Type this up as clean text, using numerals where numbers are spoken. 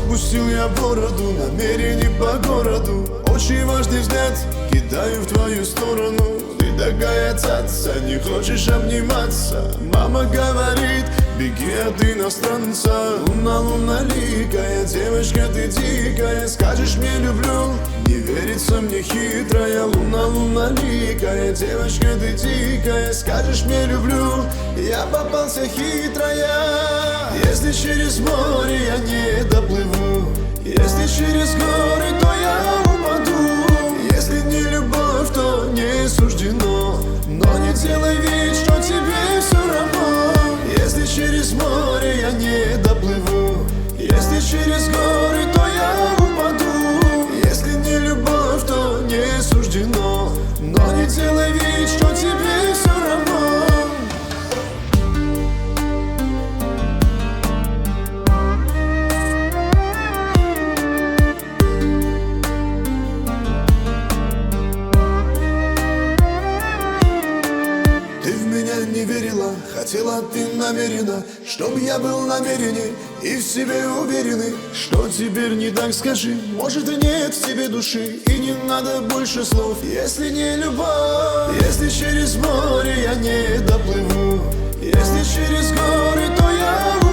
Опустил я бороду, намерений по городу. Очень важный взгляд кидаю в твою сторону. Ты такая цаца, не хочешь обниматься. Мама говорит, беги от иностранца. Луна, луналикая, девочка ты дикая. Скажешь мне люблю, не верится мне хитрая. Луна, луналикая, девочка ты дикая. Скажешь мне люблю, я попался хитрая. Если через море я не доплыву, если через горы, то я упаду. Если не любовь, то не суждено. Но не делай вид, что тебе все равно. Если через море я не доплыву, если через горы, то я упаду. Если не любовь, то не суждено. Но не делай вид, что тебе все равно. Не верила, хотела ты намеренно, чтоб я был намеренней и в себе уверенный. Что теперь не так, скажи, может и нет в тебе души, и не надо больше слов. Если не любовь, если через море я не доплыву, если через горы, то я